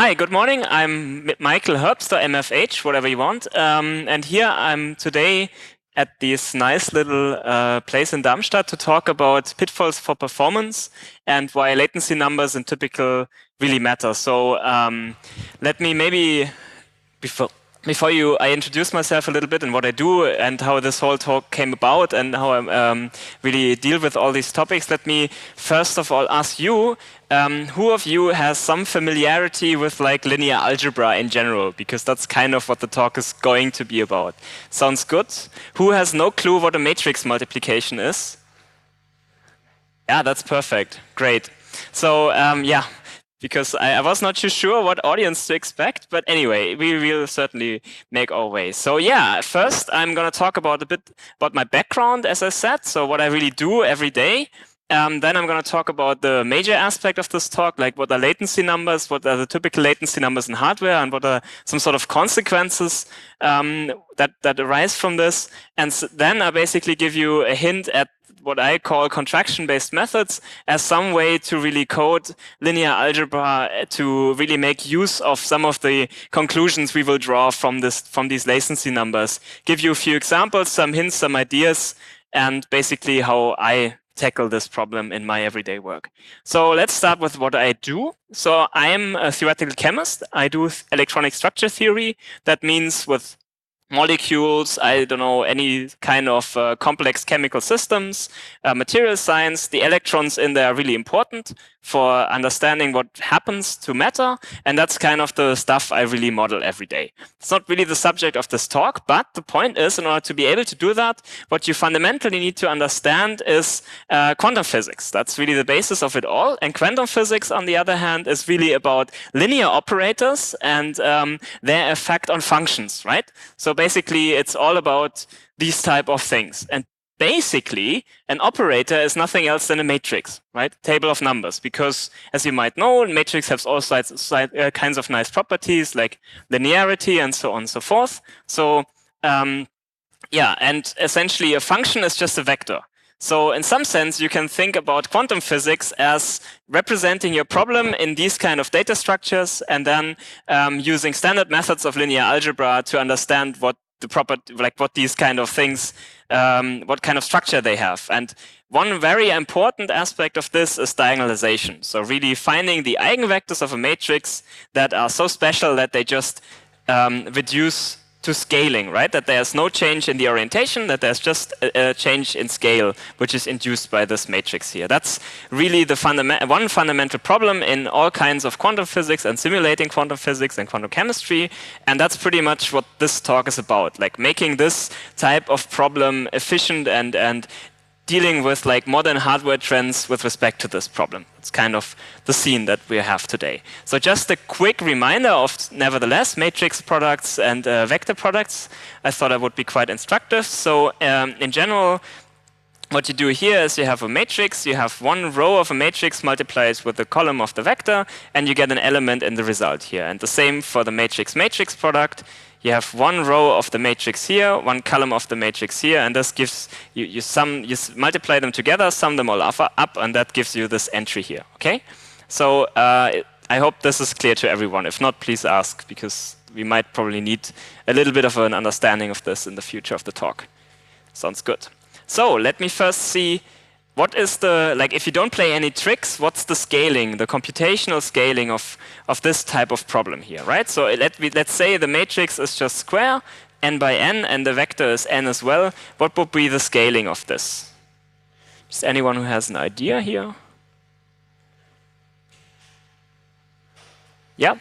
Hi, good morning. I'm Michael Herbst, or MFH, whatever you want. And here I'm today at this nice little place in Darmstadt to talk about pitfalls for performance and why latency numbers in typical really matter. So let me maybe, before I introduce myself a little bit and what I do and how this whole talk came about and how I really deal with all these topics, let me first of all ask you, who of you has some familiarity with like linear algebra in general? Because that's kind of what the talk is going to be about. Sounds good? Who has no clue what a matrix multiplication is? Yeah, that's perfect. Great. So yeah, because I was not too sure what audience to expect, but anyway, we will certainly make our way. So yeah, first I'm going to talk about a bit about my background, as I said, so what I really do every day. Then I'm going to talk about the major aspect of this talk, like what are latency numbers, what are the typical latency numbers in hardware, and what are some sort of consequences that arise from this. And then I basically give you a hint at what I call contraction-based methods as some way to really code linear algebra to really make use of some of the conclusions we will draw from these latency numbers. Give you a few examples, some hints, some ideas, and basically how I tackle this problem in my everyday work. So let's start with what I do. So I'm a theoretical chemist. I do electronic structure theory. That means with molecules, I don't know, any kind of complex chemical systems, material science. The electrons in there are really important for understanding what happens to matter. And that's kind of the stuff I really model every day. It's not really the subject of this talk, but the point is, in order to be able to do that, what you fundamentally need to understand is quantum physics. That's really the basis of it all. And quantum physics, on the other hand, is really about linear operators and their effect on functions, right? So basically, it's all about these type of things. And basically, an operator is nothing else than a matrix, right? Table of numbers. Because, as you might know, a matrix has all kinds of nice properties, like linearity and so on and so forth. So, yeah, and essentially, a function is just a vector. So in some sense, you can think about quantum physics as representing your problem in these kind of data structures and then using standard methods of linear algebra to understand what the property, like what these kind of things, what kind of structure they have. And one very important aspect of this is diagonalization. So really finding the eigenvectors of a matrix that are so special that they just reduce to scaling, right? That there's no change in the orientation, that there's just a change in scale, which is induced by this matrix here. That's really the one fundamental problem in all kinds of quantum physics and simulating quantum physics and quantum chemistry. And that's pretty much what this talk is about, like making this type of problem efficient and dealing with like modern hardware trends with respect to this problem. It's kind of the scene that we have today. So just a quick reminder of, nevertheless, matrix products and vector products. I thought I would be quite instructive. So in general, what you do here is you have a matrix, you have one row of a matrix multiplied with the column of the vector, and you get an element in the result here. And the same for the matrix-matrix product. You have one row of the matrix here, one column of the matrix here, and this gives you multiply them together, sum them all up, and that gives you this entry here. Okay? So I hope this is clear to everyone. If not, please ask, because we might probably need a little bit of an understanding of this in the future of the talk. Sounds good. So let me first see what is the, like if you don't play any tricks, what's the scaling, the computational scaling of this type of problem here, right? So let's say the matrix is just square, n by n, and the vector is n as well. What would be the scaling of this? Is anyone who has an idea here? Yeah?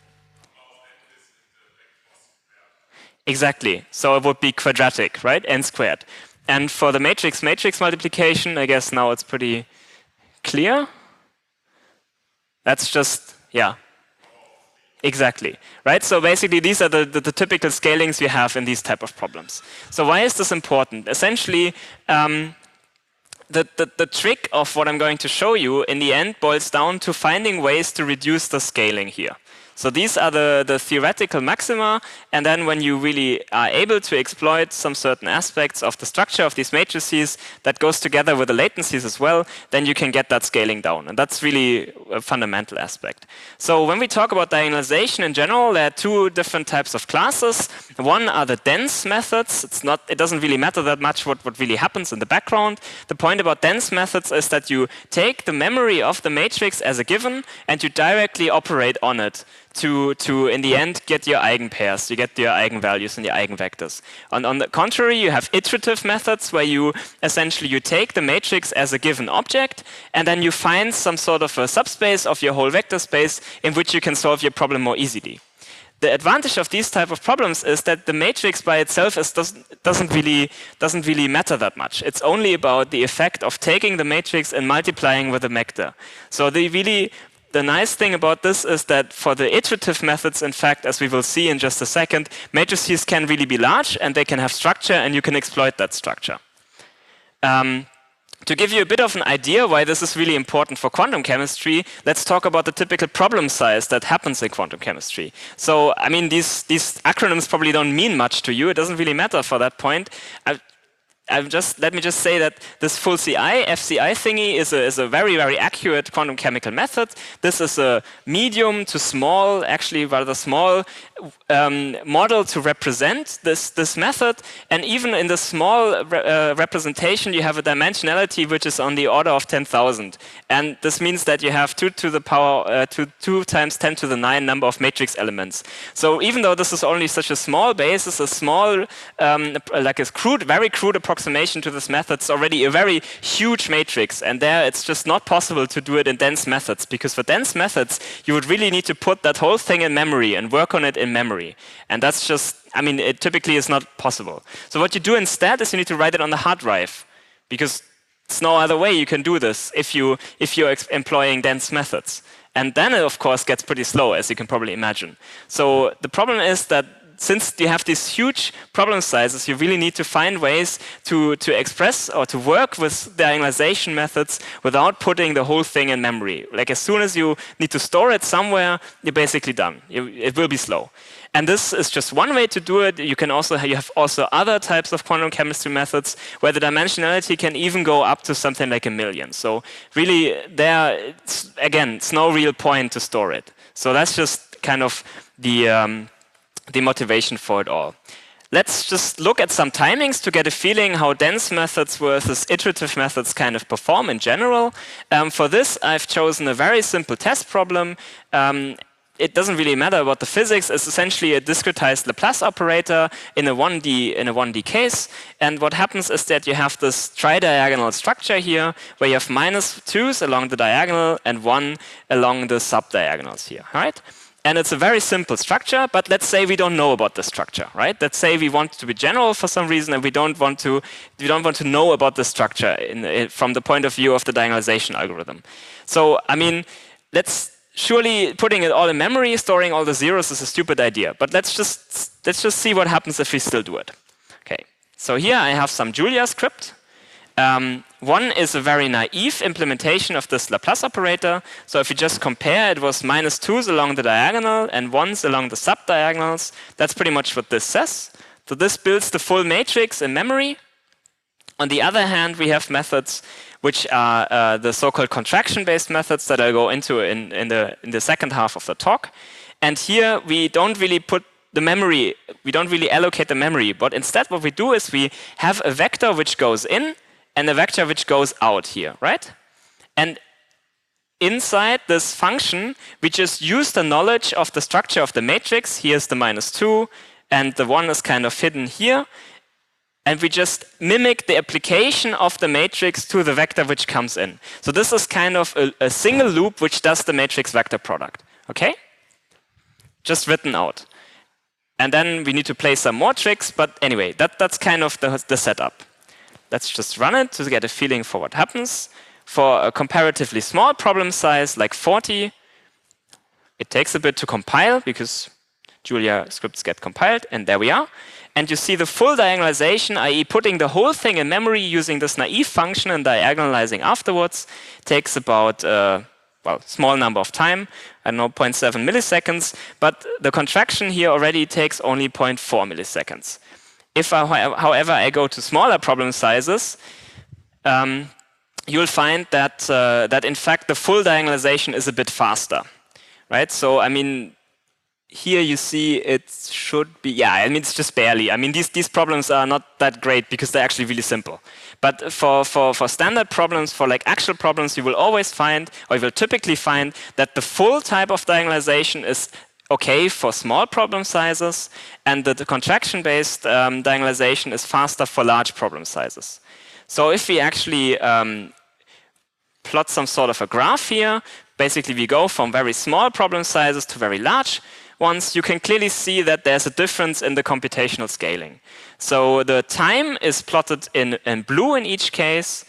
Exactly. So it would be quadratic, right? N squared. And for the matrix-matrix multiplication, I guess now it's pretty clear. That's just, yeah. Exactly, right? So basically, these are the typical scalings you have in these type of problems. So why is this important? Essentially, the trick of what I'm going to show you in the end boils down to finding ways to reduce the scaling here. So these are the theoretical maxima, and then when you really are able to exploit some certain aspects of the structure of these matrices that goes together with the latencies as well, then you can get that scaling down. And that's really a fundamental aspect. So when we talk about diagonalization in general, there are two different types of classes. One are the dense methods. It doesn't really matter that much what really happens in the background. The point about dense methods is that you take the memory of the matrix as a given and you directly operate on it to in the end get your eigenpairs, you get your eigenvalues and your eigenvectors. On the contrary, you have iterative methods where you essentially take the matrix as a given object and then you find some sort of a subspace of your whole vector space in which you can solve your problem more easily. The advantage of these type of problems is that the matrix by itself doesn't really matter that much. It's only about the effect of taking the matrix and multiplying with a vector. So the nice thing about this is that for the iterative methods, in fact, as we will see in just a second, matrices can really be large and they can have structure and you can exploit that structure. To give you a bit of an idea why this is really important for quantum chemistry, let's talk about the typical problem size that happens in quantum chemistry. So, I mean, these acronyms probably don't mean much to you. It doesn't really matter for that point. Let me just say that this full CI, FCI thingy is a very, very accurate quantum chemical method. This is a medium to small, actually rather small model to represent this method. And even in the small representation, you have a dimensionality which is on the order of 10,000. And this means that you have 2 to the power 2 times 10 to the 9 number of matrix elements. So even though this is only such a small basis, a small, like a very crude approximation to this method is already a very huge matrix, and there it's just not possible to do it in dense methods, because for dense methods you would really need to put that whole thing in memory and work on it in memory, and that's just, I mean, it typically is not possible. So what you do instead is you need to write it on the hard drive, because there's no other way you can do this if you're employing dense methods. And then it of course gets pretty slow, as you can probably imagine. So the problem is that since you have these huge problem sizes, you really need to find ways to express or to work with diagonalization methods without putting the whole thing in memory. Like as soon as you need to store it somewhere, you're basically done. It will be slow. And this is just one way to do it. You have also other types of quantum chemistry methods where the dimensionality can even go up to something like 1 million. So really, it's no real point to store it. So that's just kind of the motivation for it all. Let's just look at some timings to get a feeling how dense methods versus iterative methods kind of perform in general. For this, I've chosen a very simple test problem. It doesn't really matter about the physics. It's essentially a discretized Laplace operator in a 1D case. And what happens is that you have this tridiagonal structure here, where you have -2s along the diagonal and 1 along the subdiagonals here, right? And it's a very simple structure, but let's say we don't know about the structure, right? Let's say we want to be general for some reason, and we don't want to know about the structure from the point of view of the diagonalization algorithm. So, I mean, surely putting it all in memory, storing all the zeros is a stupid idea. But let's just see what happens if we still do it. Okay. So here I have some Julia script. One is a very naive implementation of this Laplace operator. So if you just compare, it was -2s along the diagonal and 1s along the subdiagonals. That's pretty much what this says. So this builds the full matrix in memory. On the other hand, we have methods which are the so-called contraction-based methods that I'll go into in the second half of the talk. And here we don't really put the memory, we don't really allocate the memory, but instead what we do is we have a vector which goes in and a vector which goes out here, right? And inside this function, we just use the knowledge of the structure of the matrix. Here's the -2, and the 1 is kind of hidden here. And we just mimic the application of the matrix to the vector which comes in. So this is kind of a single loop which does the matrix vector product, okay? Just written out. And then we need to play some more tricks, but anyway, that's kind of the setup. Let's just run it to get a feeling for what happens. For a comparatively small problem size like 40, it takes a bit to compile because Julia scripts get compiled, and there we are. And you see the full diagonalization, i.e. putting the whole thing in memory using this naive function and diagonalizing afterwards, takes about well, small number of time, I don't know, 0.7 milliseconds, but the contraction here already takes only 0.4 milliseconds. If, however, I go to smaller problem sizes, you'll find that, that in fact the full diagonalization is a bit faster, right? So, I mean, here you see it should be, yeah, I mean, it's just barely. I mean, these problems are not that great because they're actually really simple. But for standard problems, for like actual problems, you will always find, or you will typically find, that the full type of diagonalization is okay for small problem sizes, and that the contraction-based diagonalization is faster for large problem sizes. So if we actually plot some sort of a graph here, basically we go from very small problem sizes to very large ones, you can clearly see that there's a difference in the computational scaling. So the time is plotted in blue in each case.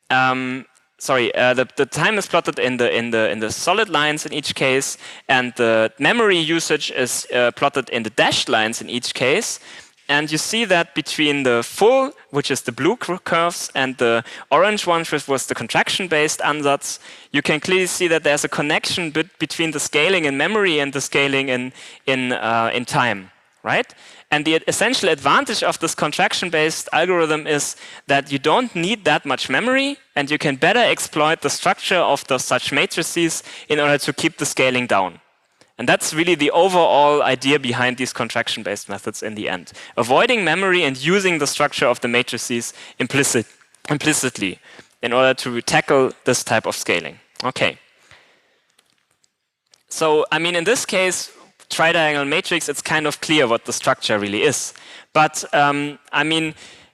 The time is plotted in the solid lines in each case, and the memory usage is plotted in the dashed lines in each case. And you see that between the full, which is the blue curves, and the orange one, which was the contraction-based ansatz, you can clearly see that there's a connection between the scaling in memory and the scaling in time, right? And the essential advantage of this contraction-based algorithm is that you don't need that much memory, and you can better exploit the structure of such matrices in order to keep the scaling down. And that's really the overall idea behind these contraction-based methods in the end. Avoiding memory and using the structure of the matrices implicitly in order to tackle this type of scaling. Okay. So, I mean, in this case, tridiagonal matrix, it's kind of clear what the structure really is. But, I mean,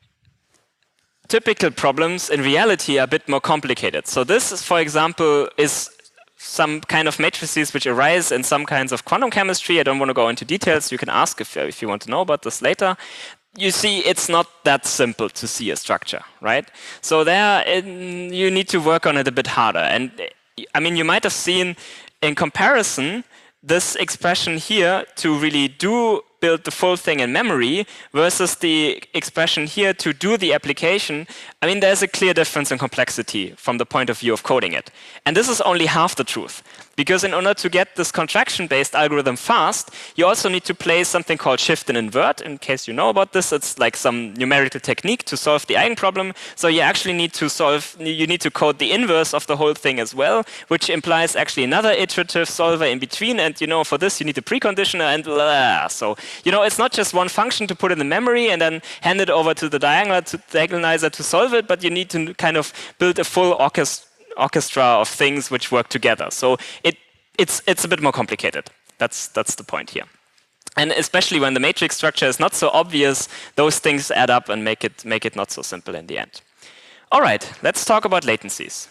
typical problems in reality are a bit more complicated. So this, is, for example, is some kind of matrices which arise in some kinds of quantum chemistry. I don't want to go into details. You can ask if you want to know about this later. You see, it's not that simple to see a structure, right? So there, you need to work on it a bit harder. And I mean, you might have seen in comparison this expression here to really build the full thing in memory versus the expression here to do the application. I mean, there's a clear difference in complexity from the point of view of coding it. And this is only half the truth. Because in order to get this contraction-based algorithm fast, you also need to play something called shift and invert. In case you know about this, it's like some numerical technique to solve the eigenproblem. So you actually need to code the inverse of the whole thing as well, which implies actually another iterative solver in between. And you know, for this, you need a preconditioner and blah. So, you know, it's not just one function to put in the memory and then hand it over to the diagonalizer to solve it, but you need to kind of build a full orchestra of things which work together. So it's a bit more complicated. That's the point here. And especially when the matrix structure is not so obvious, those things add up and make it not so simple in the end. All right, let's talk about latencies.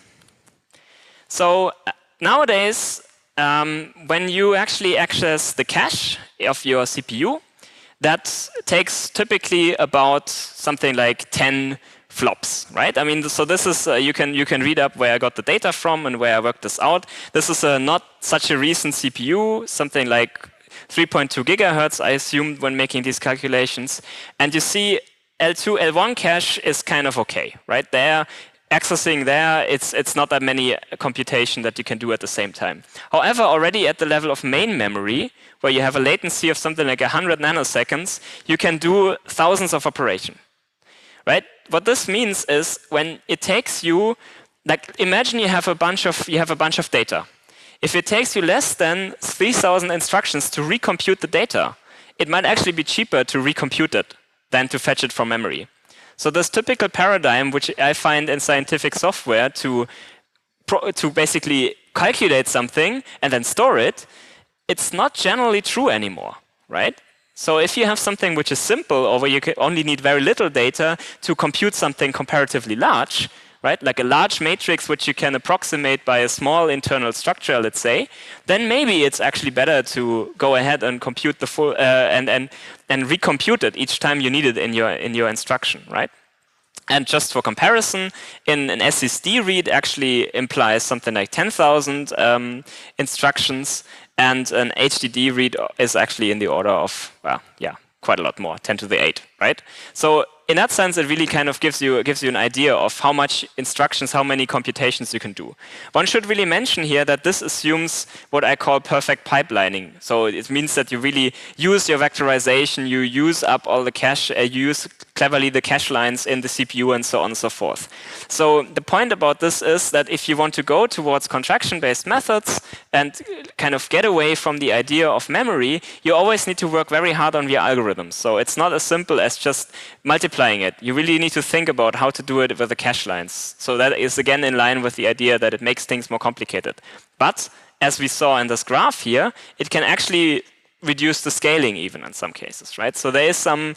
So nowadays, when you actually access the cache of your CPU, that takes typically about something like 10 flops, right? I mean, so this is you can read up where I got the data from and where I worked this out. This is not such a recent CPU, something like 3.2 gigahertz, I assumed when making these calculations. And you see, L2, L1 cache is kind of okay, right? There, accessing there, it's not that many computation that you can do at the same time. However, already at the level of main memory, where you have a latency of something like 100 nanoseconds, you can do thousands of operations. Right? What this means is when it takes you, like imagine you have a bunch of data. If it takes you less than 3,000 instructions to recompute the data, it might actually be cheaper to recompute it than to fetch it from memory. So this typical paradigm, which I find in scientific software to basically calculate something and then store it, it's not generally true anymore, right? So if you have something which is simple, or where you only need very little data to compute something comparatively large, right, like a large matrix which you can approximate by a small internal structure, let's say, then maybe it's actually better to go ahead and compute the full and recompute it each time you need it in your instruction, right? And just for comparison, an SSD read actually implies something like 10,000 instructions. And an HDD read is actually in the order of, well, yeah, quite a lot more, 10 to the 8, right? right? So in that sense, it really kind of gives you an idea of how much instructions, how many computations you can do. One should really mention here that this assumes what I call perfect pipelining. So it means that you really use your vectorization, you use up all the cache, you use cleverly the cache lines in the CPU and so on and so forth. So the point about this is that if you want to go towards contraction-based methods and kind of get away from the idea of memory, you always need to work very hard on your algorithms. So it's not as simple as just multiplying it. You really need to think about how to do it with the cache lines. So that is again in line with the idea that it makes things more complicated. But as we saw in this graph here, it can actually reduce the scaling even in some cases, right? So there is some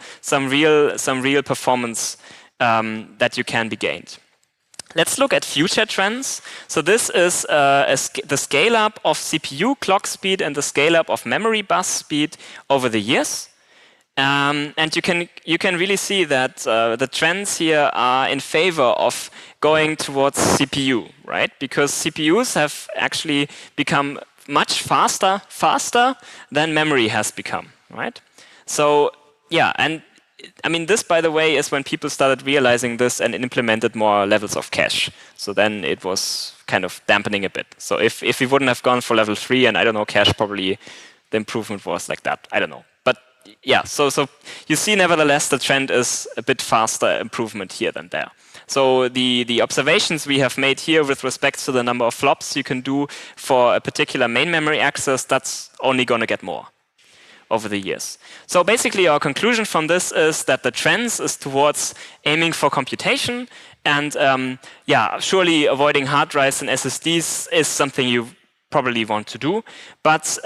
real performance that you can be gained. Let's look at future trends. So this is the scale up of CPU clock speed and the scale up of memory bus speed over the years. And you can really see that the trends here are in favor of going towards CPU, right? Because CPUs have actually become much faster than memory has become, right? So yeah, and I mean, this, by the way, is when people started realizing this and implemented more levels of cache. So then it was kind of dampening a bit. So if we wouldn't have gone for level 3 and I don't know, cache, probably the improvement was like that. I don't know. But yeah, so you see, nevertheless, the trend is a bit faster improvement here than there. So the observations we have made here with respect to the number of flops you can do for a particular main memory access, that's only going to get more over the years. So basically our conclusion from this is that the trends is towards aiming for computation, and yeah, surely avoiding hard drives and SSDs is something you probably want to do, but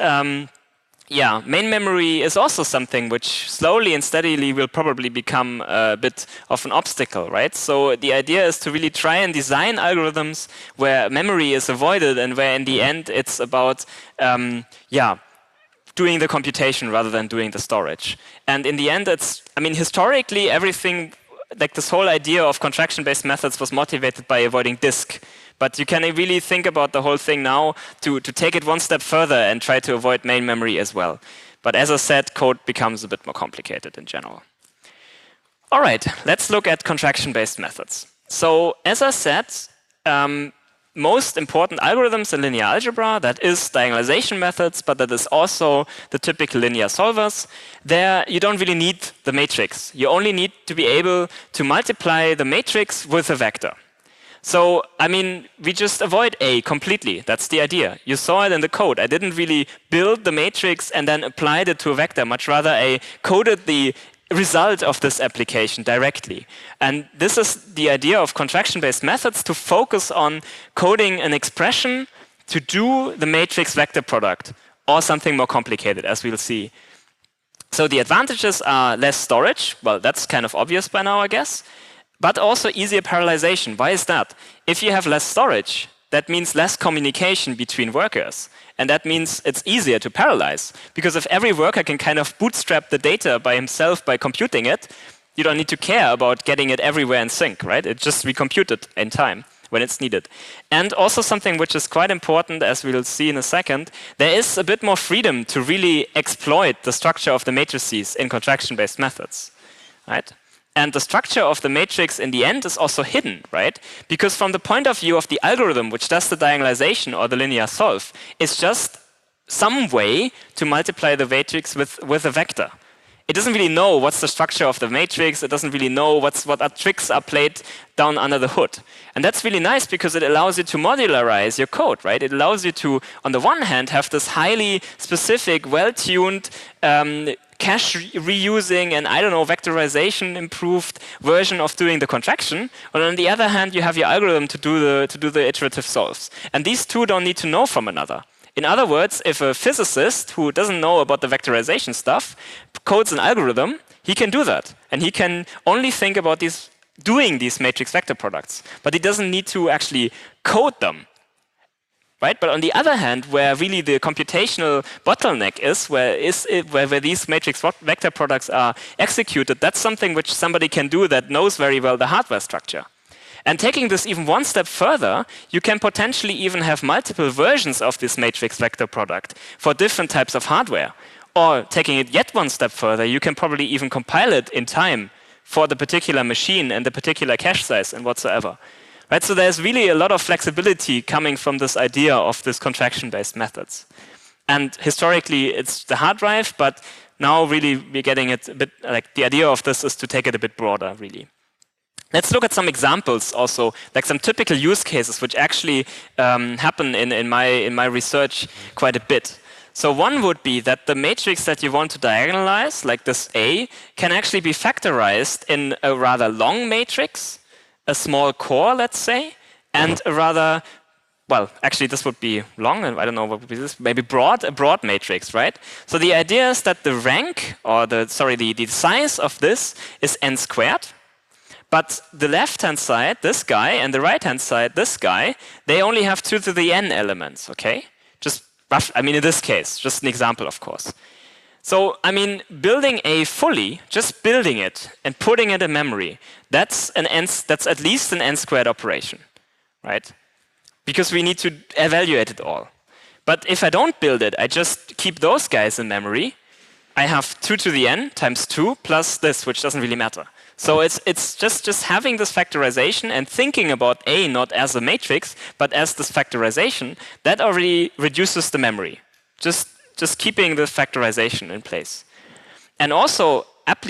yeah, main memory is also something which slowly and steadily will probably become a bit of an obstacle, right? So the idea is to really try and design algorithms where memory is avoided and where in the end it's about, yeah, doing the computation rather than doing the storage. And in the end, it's, I mean, historically everything, like this whole idea of contraction-based methods was motivated by avoiding disk. But you can really think about the whole thing now to take it one step further and try to avoid main memory as well. But as I said, code becomes a bit more complicated in general. All right, let's look at contraction-based methods. So as I said, most important algorithms in linear algebra, that is diagonalization methods, but that is also the typical linear solvers. There, you don't really need the matrix. You only need to be able to multiply the matrix with a vector. So, I mean, we just avoid A completely. That's the idea. You saw it in the code. I didn't really build the matrix and then applied it to a vector. Much rather, I coded the result of this application directly. And this is the idea of contraction-based methods, to focus on coding an expression to do the matrix vector product, or something more complicated, as we'll see. So the advantages are less storage. Well, that's kind of obvious by now, I guess. But also easier parallelization. Why is that? If you have less storage, that means less communication between workers. And that means it's easier to parallelize. Because if every worker can kind of bootstrap the data by himself by computing it, you don't need to care about getting it everywhere in sync, right? It just recomputed in time when it's needed. And also something which is quite important, as we'll see in a second, there is a bit more freedom to really exploit the structure of the matrices in contraction-based methods, right? And the structure of the matrix in the end is also hidden, right? Because from the point of view of the algorithm which does the diagonalization or the linear solve, it's just some way to multiply the matrix with a vector. It doesn't really know what's the structure of the matrix. It doesn't really know what tricks are played down under the hood. And that's really nice because it allows you to modularize your code, right? It allows you to, on the one hand, have this highly specific, well-tuned, cache reusing and, I don't know, vectorization improved version of doing the contraction. And on the other hand, you have your algorithm to do the iterative solves. And these two don't need to know from another. In other words, if a physicist who doesn't know about the vectorization stuff codes an algorithm, he can do that. And he can only think about doing these matrix vector products. But he doesn't need to actually code them. Right? But on the other hand, where really the computational bottleneck is, where these matrix vector products are executed, that's something which somebody can do that knows very well the hardware structure. And taking this even one step further, you can potentially even have multiple versions of this matrix vector product for different types of hardware. Or taking it yet one step further, you can probably even compile it in time for the particular machine and the particular cache size and whatsoever. Right? So there's really a lot of flexibility coming from this idea of this contraction-based methods. And historically, it's the hard drive, but now really we're getting it a bit, like the idea of this is to take it a bit broader, really. Let's look at some examples also, like some typical use cases which actually happen in my research quite a bit. So one would be that the matrix that you want to diagonalize, like this A, can actually be factorized in a rather long matrix, a small core, let's say, and a rather, well, actually this would be long, and I don't know what would be this, maybe a broad matrix, right? So the idea is that the rank, or the size of this is n squared, but the left-hand side, this guy, and the right-hand side, this guy, they only have 2 to the n elements, okay? Just rough, I mean, in this case, just an example, of course. So, I mean, building A fully, just building it and putting it in memory, that's at least an n squared operation, right? Because we need to evaluate it all. But if I don't build it, I just keep those guys in memory, I have 2 to the n times 2 plus this, which doesn't really matter. So it's just having this factorization and thinking about A not as a matrix, but as this factorization, that already reduces the memory. Just keeping the factorization in place. And also,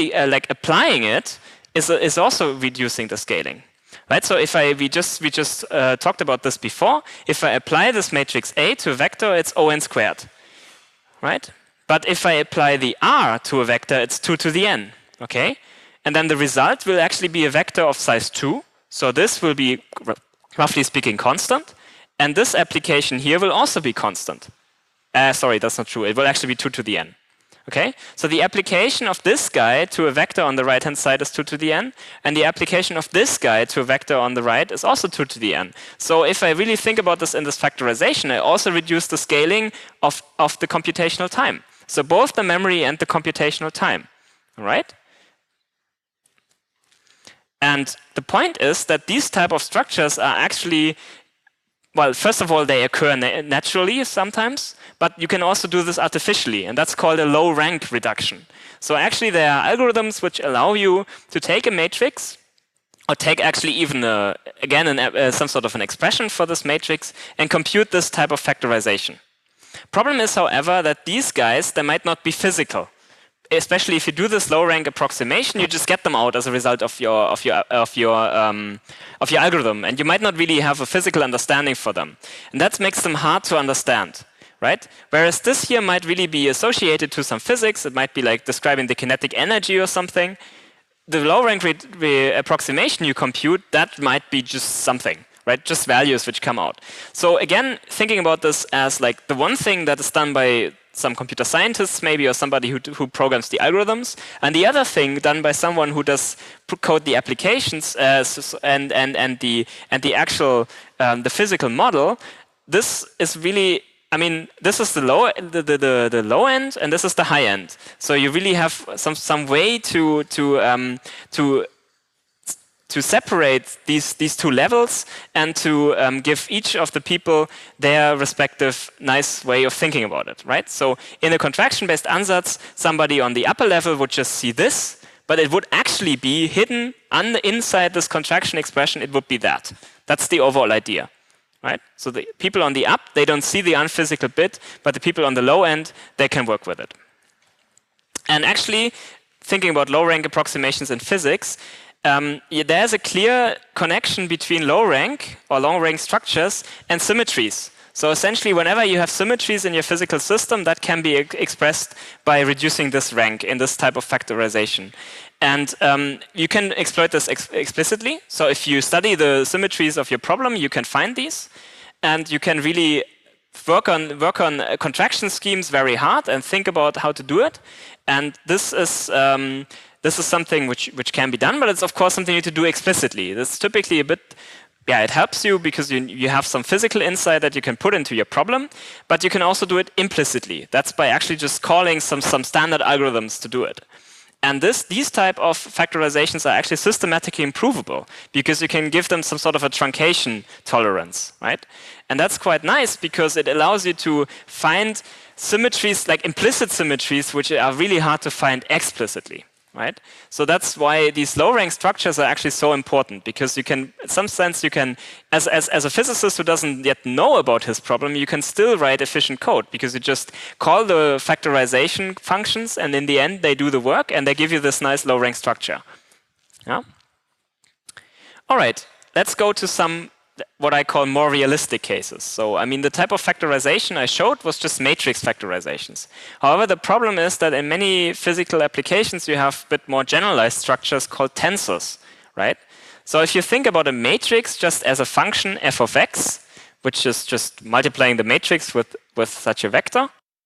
applying it is also reducing the scaling. Right? So if we just talked about this before, if I apply this matrix A to a vector, it's O(n) squared. Right? But if I apply the R to a vector, it's 2 to the n. Okay? And then the result will actually be a vector of size 2. So this will be, roughly speaking, constant. And this application here will also be constant. Sorry, that's not true. It will actually be 2 to the n. Okay? So the application of this guy to a vector on the right-hand side is 2 to the n. And the application of this guy to a vector on the right is also 2 to the n. So if I really think about this in this factorization, I also reduce the scaling of the computational time. So both the memory and the computational time. All right? And the point is that these type of structures are actually, well, first of all, they occur naturally sometimes, but you can also do this artificially, and that's called a low rank reduction. So actually there are algorithms which allow you to take a matrix, or take actually even, some sort of an expression for this matrix, and compute this type of factorization. Problem is, however, that these guys, they might not be physical. Especially if you do this low rank approximation, you just get them out as a result of your algorithm, and you might not really have a physical understanding for them, and that makes them hard to understand, right? Whereas this here might really be associated to some physics. It might be like describing the kinetic energy or something. The low rank approximation you compute, that might be just something, right? Just values which come out. So again, thinking about this as like the one thing that is done by some computer scientists maybe, or somebody who programs the algorithms, and the other thing done by someone who does code the applications and the actual the physical model. This is really, I mean, this is the low end, and this is the high end. So you really have some way to separate these two levels and to give each of the people their respective nice way of thinking about it, right? So in a contraction-based ansatz, somebody on the upper level would just see this, but it would actually be hidden inside this contraction expression. It would be that. That's the overall idea, right? So the people on the up, they don't see the unphysical bit, but the people on the low end, they can work with it. And actually, thinking about low-rank approximations in physics, there's a clear connection between low-rank or long-rank structures and symmetries. So essentially, whenever you have symmetries in your physical system, that can be expressed by reducing this rank in this type of factorization. And you can exploit this explicitly. So if you study the symmetries of your problem, you can find these. And you can really work on contraction schemes very hard and think about how to do it. And this is something which can be done, but it's of course something you need to do explicitly. This is typically a bit, it helps you because you have some physical insight that you can put into your problem, but you can also do it implicitly. That's by actually just calling some standard algorithms to do it. And these type of factorizations are actually systematically improvable because you can give them some sort of a truncation tolerance, right? And that's quite nice because it allows you to find symmetries, like implicit symmetries, which are really hard to find explicitly, right? So that's why these low-rank structures are actually so important, because you can, in some sense, you can, as a physicist who doesn't yet know about his problem, you can still write efficient code because you just call the factorization functions, and in the end, they do the work, and they give you this nice low-rank structure. Yeah? All right, let's go to some what I call more realistic cases. So, I mean, the type of factorization I showed was just matrix factorizations. However, the problem is that in many physical applications, you have a bit more generalized structures called tensors, right? So if you think about a matrix just as a function f of x, which is just multiplying the matrix with such a vector,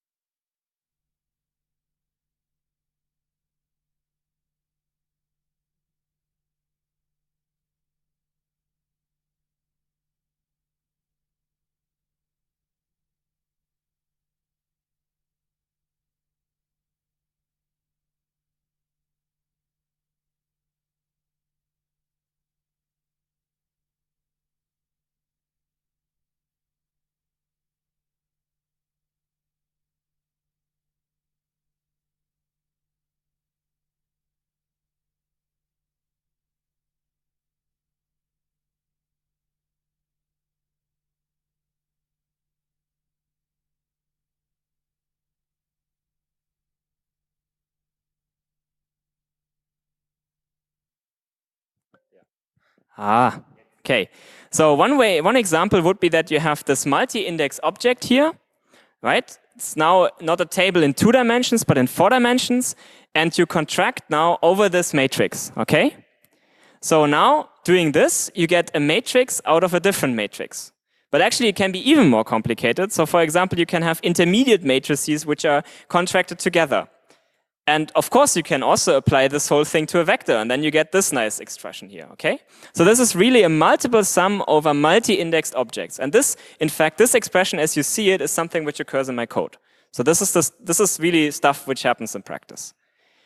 okay. So one example would be that you have this multi-index object here, right? It's now not a table in 2 dimensions, but in 4 dimensions, and you contract now over this matrix, okay? So now, doing this, you get a matrix out of a different matrix. But actually, it can be even more complicated. So for example, you can have intermediate matrices which are contracted together. And of course, you can also apply this whole thing to a vector, and then you get this nice expression here, okay? So this is really a multiple sum over multi-indexed objects. And this, in fact, this expression, as you see it, is something which occurs in my code. So this is really stuff which happens in practice.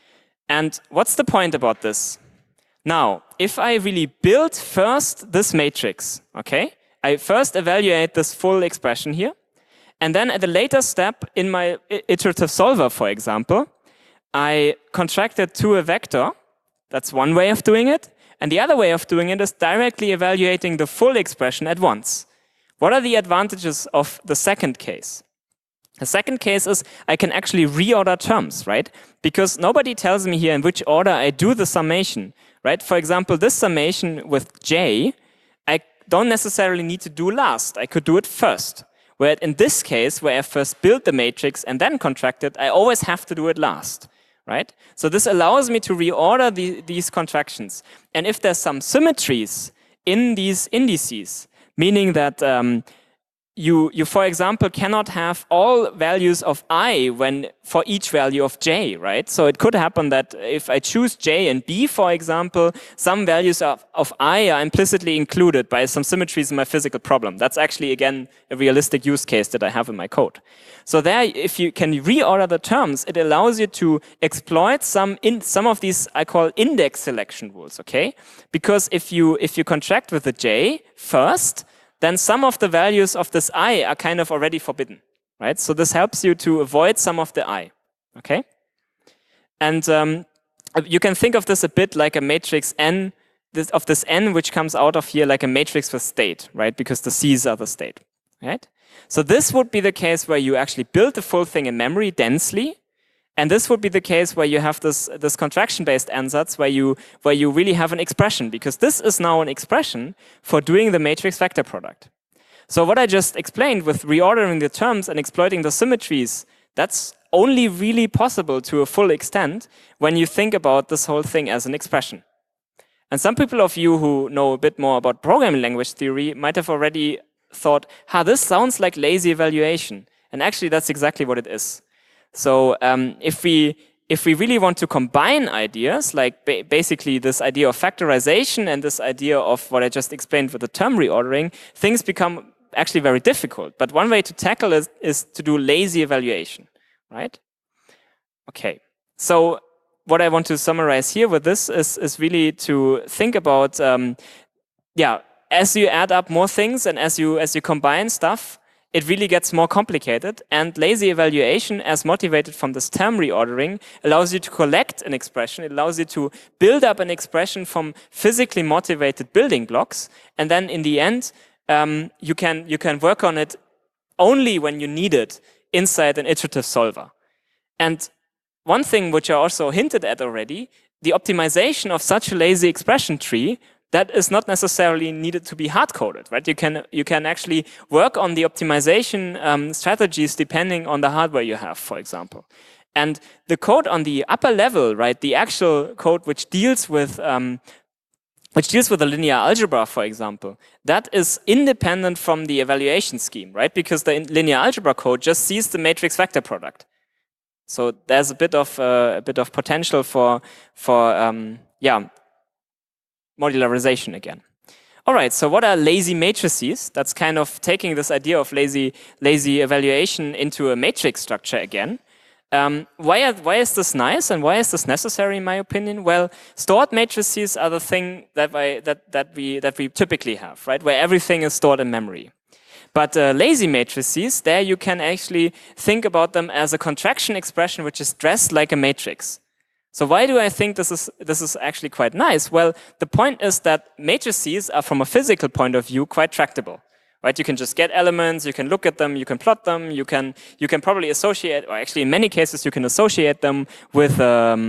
And what's the point about this? Now, if I really build first this matrix, okay? I first evaluate this full expression here, and then at a later step in my iterative solver, for example, I contract it to a vector. That's one way of doing it. And the other way of doing it is directly evaluating the full expression at once. What are the advantages of the second case? The second case is I can actually reorder terms, right? Because nobody tells me here in which order I do the summation, right? For example, this summation with j, I don't necessarily need to do last. I could do it first. Where in this case, where I first build the matrix and then contract it, I always have to do it last. Right? So this allows me to reorder these contractions. And if there's some symmetries in these indices, meaning that you, for example, cannot have all values of I for each value of j, right? So it could happen that if I choose j and b, for example, some values of I are implicitly included by some symmetries in my physical problem. That's actually, again, a realistic use case that I have in my code. So there, if you can reorder the terms, it allows you to exploit some of these I call index selection rules, okay? Because if you contract with the j first, then some of the values of this I are kind of already forbidden, right? So this helps you to avoid some of the I, okay? And you can think of this a bit like a matrix n, of this n which comes out of here like a matrix with state, right? Because the C's are the state, right? So this would be the case where you actually build the full thing in memory densely, and this would be the case where you have this contraction-based ansatz where you really have an expression, because this is now an expression for doing the matrix vector product. So what I just explained with reordering the terms and exploiting the symmetries, that's only really possible to a full extent when you think about this whole thing as an expression. And some people of you who know a bit more about programming language theory might have already thought, this sounds like lazy evaluation. And actually, that's exactly what it is. So if we really want to combine ideas, like basically this idea of factorization and this idea of what I just explained with the term reordering, things become actually very difficult. But one way to tackle it is to do lazy evaluation, right? Okay. So what I want to summarize here with this is really to think about, as you add up more things and as you combine stuff, it really gets more complicated. And lazy evaluation, as motivated from this term reordering, allows you to collect an expression. It allows you to build up an expression from physically motivated building blocks. And then in the end, you can work on it only when you need it inside an iterative solver. And one thing which I also hinted at already, the optimization of such a lazy expression tree, that is not necessarily needed to be hard-coded, right? You can actually work on the optimization strategies depending on the hardware you have, for example. And the code on the upper level, right, the actual code which deals with the linear algebra, for example, that is independent from the evaluation scheme, right? Because the linear algebra code just sees the matrix vector product. So there's a bit of potential for modularization again. All right, so what are lazy matrices? That's kind of taking this idea of lazy evaluation into a matrix structure again. Why is this nice and why is this necessary, in my opinion? Well, stored matrices are the thing that we typically have, right? Where everything is stored in memory. But lazy matrices, there you can actually think about them as a contraction expression which is dressed like a matrix. So why do I think this is actually quite nice? Well, the point is that matrices are, from a physical point of view, quite tractable. Right? You can just get elements, you can look at them, you can plot them, you can probably associate, or actually in many cases you can associate them with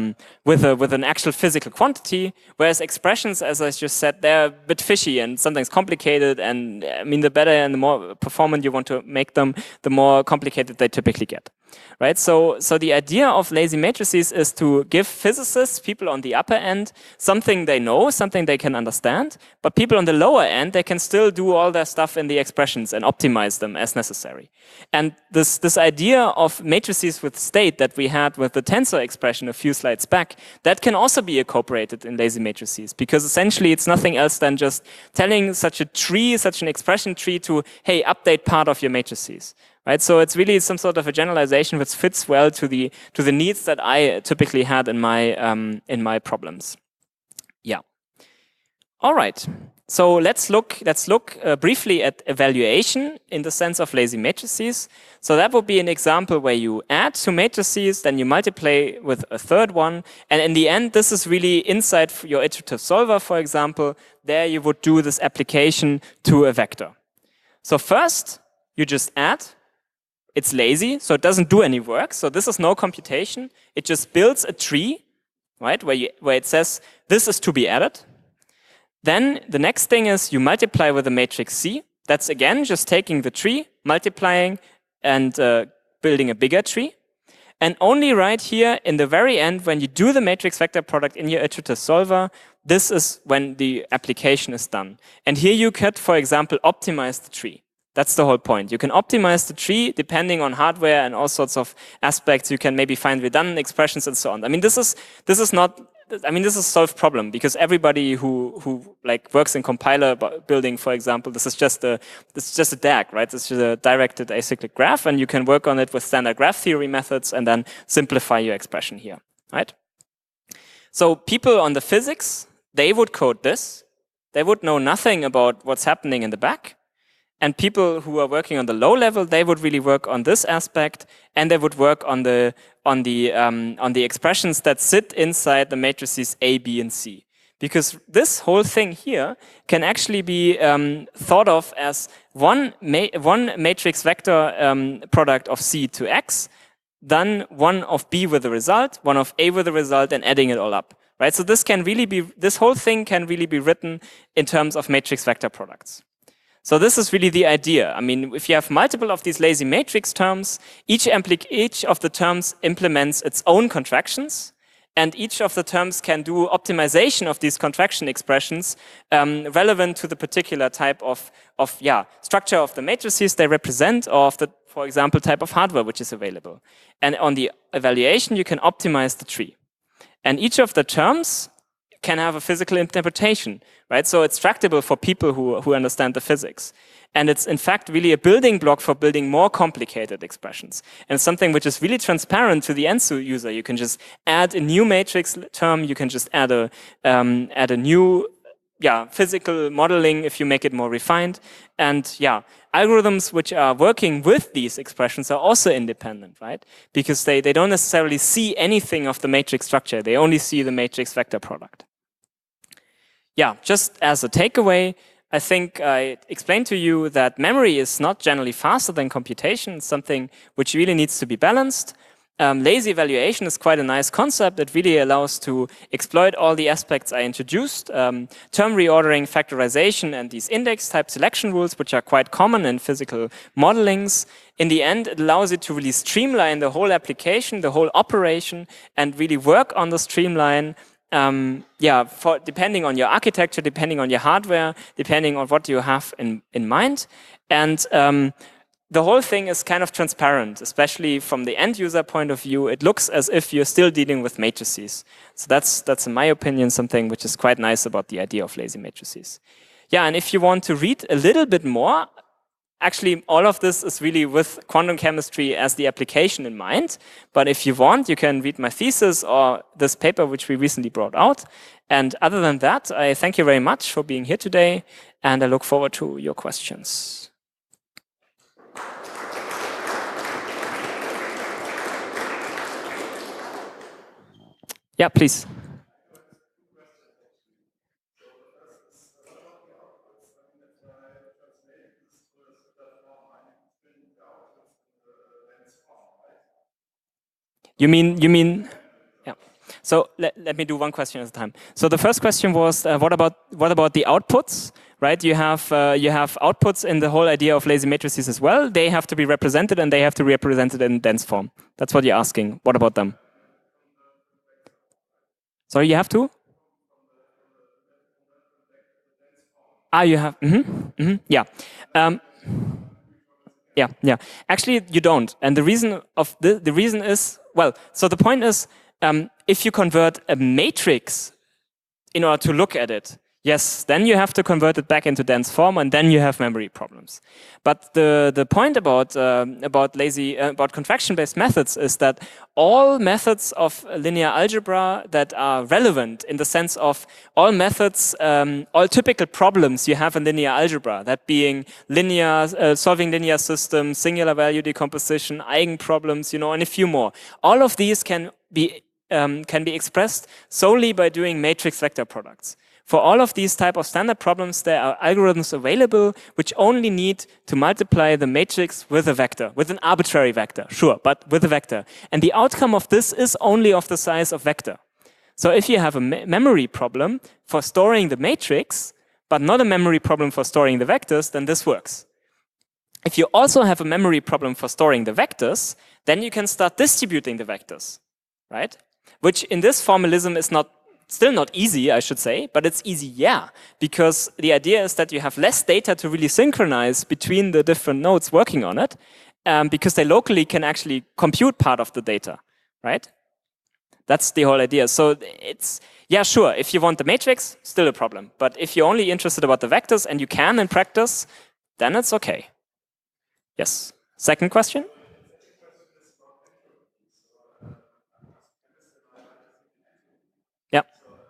an actual physical quantity. Whereas expressions, as I just said, they're a bit fishy and sometimes complicated. And I mean, the better and the more performant you want to make them, the more complicated they typically get. Right? So the idea of lazy matrices is to give physicists, people on the upper end, something they know, something they can understand, but people on the lower end, they can still do all their stuff in the expressions and optimize them as necessary. And this idea of matrices with state that we had with the tensor expression a few slides back, that can also be incorporated in lazy matrices, because essentially it's nothing else than just telling such a tree, such an expression tree to, hey, update part of your matrices. Right, so it's really some sort of a generalization which fits well to the needs that I typically had in my problems. Yeah. All right. So let's look briefly at evaluation in the sense of lazy matrices. So that would be an example where you add two matrices, then you multiply with a third one, and in the end, this is really inside your iterative solver, for example. There you would do this application to a vector. So first, you just add. It's lazy, so it doesn't do any work. So this is no computation. It just builds a tree, right, where it says this is to be added. Then the next thing is you multiply with the matrix C. That's again just taking the tree, multiplying, and building a bigger tree. And only right here in the very end, when you do the matrix vector product in your iterative solver, this is when the application is done. And here you could, for example, optimize the tree. That's the whole point. You can optimize the tree depending on hardware and all sorts of aspects. You can maybe find redundant expressions and so on. I mean, this is a solved problem, because everybody who like works in compiler building, for example, this is just a DAG, right? This is a directed acyclic graph, and you can work on it with standard graph theory methods and then simplify your expression here, right? So people on the physics, they would code this. They would know nothing about what's happening in the back. And people who are working on the low level, they would really work on this aspect, and they would work on the expressions that sit inside the matrices A, B, and C. Because this whole thing here can actually be thought of as one matrix vector product of C to X, then one of B with a result, one of A with a result, and adding it all up. Right? So this whole thing can really be written in terms of matrix vector products. So this is really the idea. I mean, if you have multiple of these lazy matrix terms, each of the terms implements its own contractions, and each of the terms can do optimization of these contraction expressions relevant to the particular type of structure of the matrices they represent, or of the, for example, type of hardware which is available. And on the evaluation, you can optimize the tree. And each of the terms can have a physical interpretation, right? So it's tractable for people who understand the physics. And it's in fact really a building block for building more complicated expressions. And it's something which is really transparent to the end user. You can just add a new matrix term. You can just add a new physical modeling if you make it more refined. And algorithms which are working with these expressions are also independent, right? Because they don't necessarily see anything of the matrix structure. They only see the matrix vector product. Yeah, just as a takeaway, I think I explained to you that memory is not generally faster than computation. It's something which really needs to be balanced. Lazy evaluation is quite a nice concept. It really allows to exploit all the aspects I introduced. Term reordering, factorization, and these index type selection rules, which are quite common in physical modelings. In the end, it allows you to really streamline the whole application, the whole operation, and really work on the streamline. Depending on your architecture, depending on your hardware, depending on what you have in mind. And the whole thing is kind of transparent, especially from the end user point of view. It looks as if you're still dealing with matrices. So that's in my opinion, something which is quite nice about the idea of lazy matrices. Yeah, and if you want to read a little bit more, actually, all of this is really with quantum chemistry as the application in mind. But if you want, you can read my thesis or this paper which we recently brought out. And other than that, I thank you very much for being here today. And I look forward to your questions. Yeah, please. You mean, yeah. So let me do one question at a time. So the first question was, what about the outputs, right? You have outputs in the whole idea of lazy matrices as well. They have to be represented, and they have to be represented in dense form. That's what you're asking. What about them? Sorry, you have to? You have. Yeah. Yeah. Actually, you don't. And the reason of the reason is, well, so the point is, if you convert a matrix in order to look at it, yes, then you have to convert it back into dense form, and then you have memory problems. But the point about contraction-based methods is that all methods of linear algebra that are relevant in the sense of all methods, all typical problems you have in linear algebra, that being linear, solving linear systems, singular value decomposition, eigenproblems, and a few more. All of these can be expressed solely by doing matrix vector products. For all of these type of standard problems, there are algorithms available which only need to multiply the matrix with a vector, with an arbitrary vector, sure, but with a vector. And the outcome of this is only of the size of vector. So if you have a memory problem for storing the matrix, but not a memory problem for storing the vectors, then this works. If you also have a memory problem for storing the vectors, then you can start distributing the vectors, right? Which in this formalism is still not easy, I should say, but it's easy, yeah, because the idea is that you have less data to really synchronize between the different nodes working on it, because they locally can actually compute part of the data, right? That's the whole idea. So it's, yeah, sure, if you want the matrix, still a problem. But if you're only interested about the vectors and you can in practice, then it's okay. Yes. Second question? Yeah.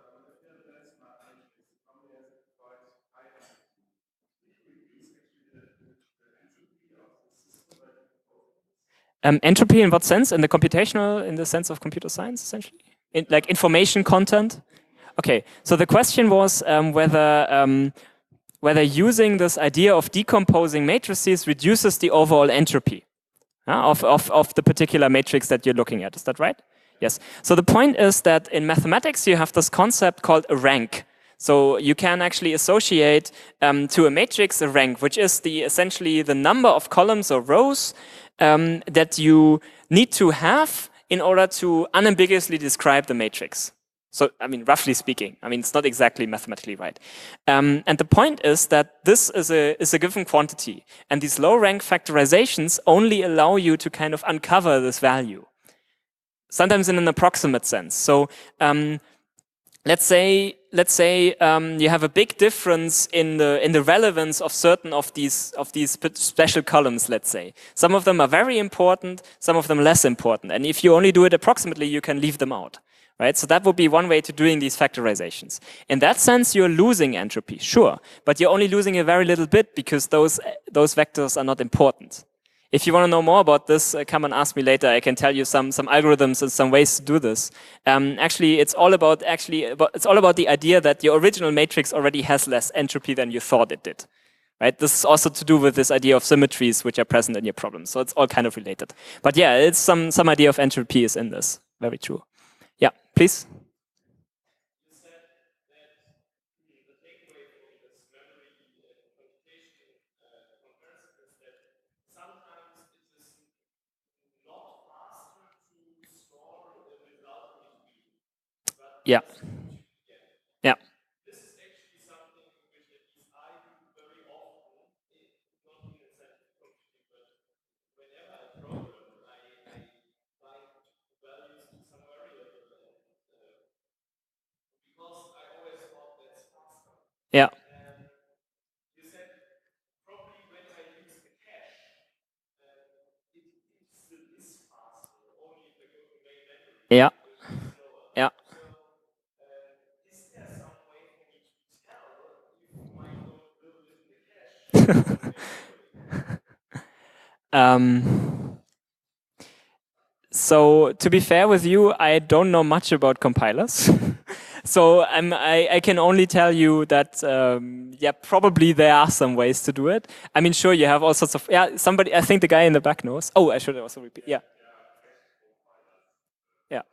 Entropy in what sense? In the computational, in the sense of computer science, essentially? Like information content? Okay, so the question was whether using this idea of decomposing matrices reduces the overall entropy of the particular matrix that you're looking at. Is that right? Yes. So the point is that in mathematics, you have this concept called a rank. So you can actually associate to a matrix a rank, which is essentially the number of columns or rows that you need to have in order to unambiguously describe the matrix. So, I mean, roughly speaking, I mean, it's not exactly mathematically right. And the point is that this is a given quantity. And these low rank factorizations only allow you to kind of uncover this value, sometimes in an approximate sense. So let's say let's say you have a big difference in the relevance of certain of these special columns. Let's say some of them are very important, some of them less important, and if you only do it approximately, you can leave them out. Right? So that would be one way to doing these factorizations. In that sense, you're losing entropy, sure, but you're only losing a very little bit because those vectors are not important. If you want to know more about this, come and ask me later. I can tell you some algorithms and some ways to do this. Actually, it's all about the idea that your original matrix already has less entropy than you thought it did. Right? This is also to do with this idea of symmetries which are present in your problem. So it's all kind of related. But yeah, it's some idea of entropy is in this. Very true. Yeah, please. Yeah. Yeah. Yeah. Yeah. Yeah. So to be fair with you, I don't know much about compilers. So I can only tell you that yeah, probably there are some ways to do it. I mean, sure, you have all sorts of somebody. I think the guy in the back knows. Oh, I should also repeat. Yeah. Yeah.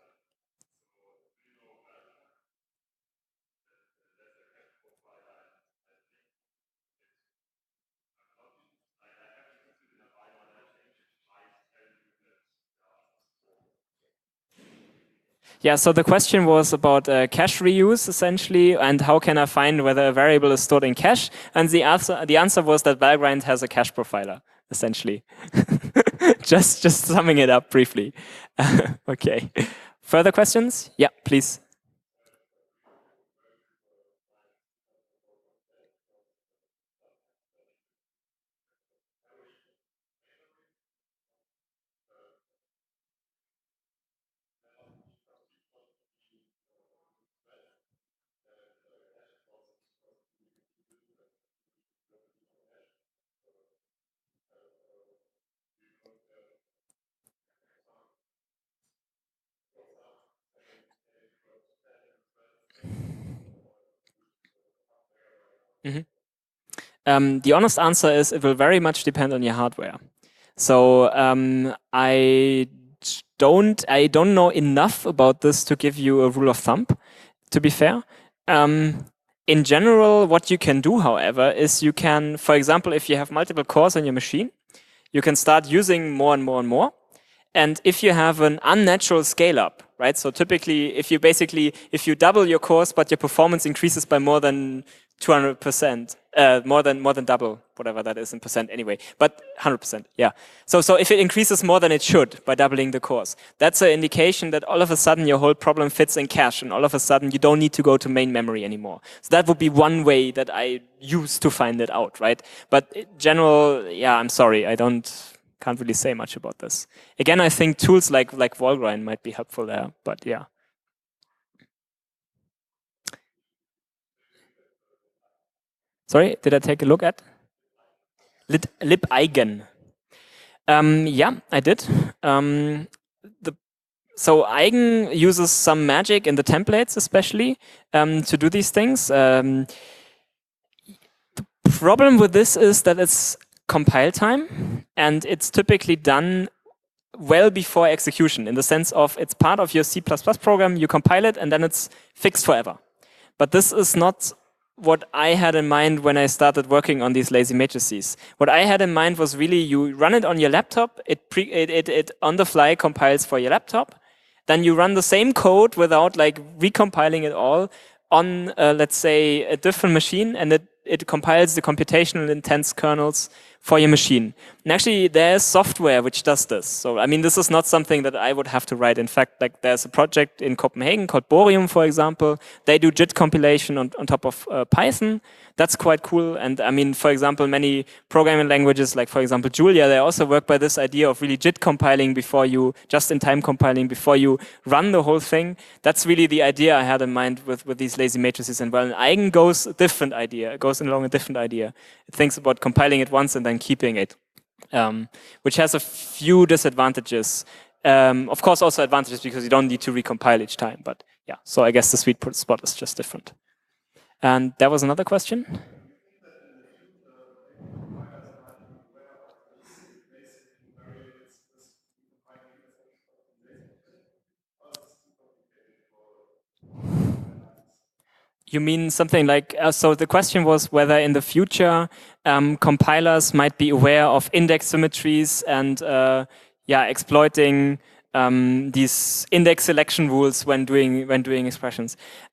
Yeah, so the question was about cache reuse essentially, and how can I find whether a variable is stored in cache? And the answer was that Valgrind has a cache profiler, essentially. just summing it up briefly. Okay. Further questions? Yeah, please. The honest answer is it will very much depend on your hardware. So I don't know enough about this to give you a rule of thumb, to be fair. In general, what you can do, however, is you can, for example, if you have multiple cores on your machine, you can start using more and more and more. And if you have an unnatural scale up, right? So typically, if you double your cores, but your performance increases by more than 200%, more than double, whatever that is in percent anyway, but 100%, yeah. So if it increases more than it should by doubling the cores, that's an indication that all of a sudden your whole problem fits in cache, and all of a sudden you don't need to go to main memory anymore. So that would be one way that I use to find it out, right? But in general, yeah, I'm sorry, can't really say much about this. Again, I think tools like Valgrind might be helpful there, but yeah. Sorry, did I take a look at? libeigen. Yeah, I did. So Eigen uses some magic in the templates, especially to do these things. The problem with this is that it's compile time, and it's typically done well before execution, in the sense of it's part of your C++ program, you compile it, and then it's fixed forever. But this is not what I had in mind when I started working on these lazy matrices. What I had in mind was really you run it on your laptop, it on the fly compiles for your laptop, then you run the same code without like recompiling it all on, let's say, a different machine, and it compiles the computational intense kernels for your machine. And actually, there's software which does this. So, I mean, this is not something that I would have to write. In fact, like there's a project in Copenhagen called Borium, for example. They do JIT compilation on top of Python. That's quite cool. And I mean, for example, many programming languages, like for example, Julia, they also work by this idea of really JIT compiling before you, just-in-time compiling before you run the whole thing. That's really the idea I had in mind with these lazy matrices. And well, Eigen goes a different idea. It goes along a different idea. It thinks about compiling it once and then keeping it, which has a few disadvantages. Of course, also advantages because you don't need to recompile each time. But yeah, so I guess the sweet spot is just different. And there was another question. You mean something like, so the question was whether in the future compilers might be aware of index symmetries and exploiting these index selection rules when doing expressions.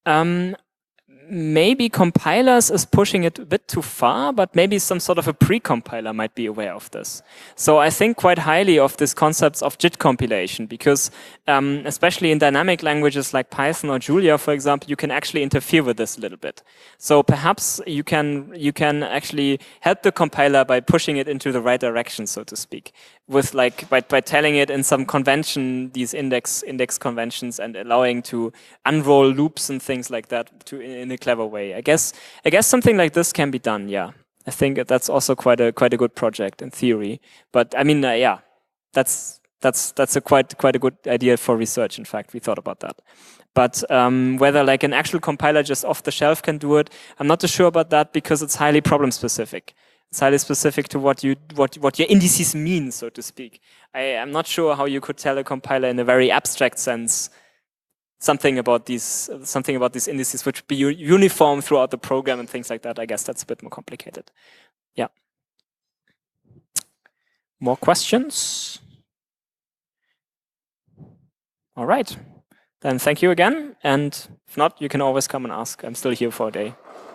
Maybe compilers is pushing it a bit too far, but maybe some sort of a pre-compiler might be aware of this. So I think quite highly of these concepts of JIT compilation because especially in dynamic languages like Python or Julia, for example, you can actually interfere with this a little bit. So perhaps you can actually help the compiler by pushing it into the right direction, so to speak, with like by telling it in some convention, these index conventions, and allowing to unroll loops and things like that in a clever way. I guess something like this can be done. Yeah, I think that's also quite a good project in theory. But I mean, yeah, that's a quite a good idea for research. In fact, we thought about that. But whether like an actual compiler just off the shelf can do it, I'm not too sure about that because it's highly problem specific. It's highly specific to what your indices mean, so to speak. I'm not sure how you could tell a compiler in a very abstract sense something about these indices which be uniform throughout the program and things like that. I guess that's a bit more complicated. Yeah. More questions? All right. Then thank you again. And if not, you can always come and ask. I'm still here for a day.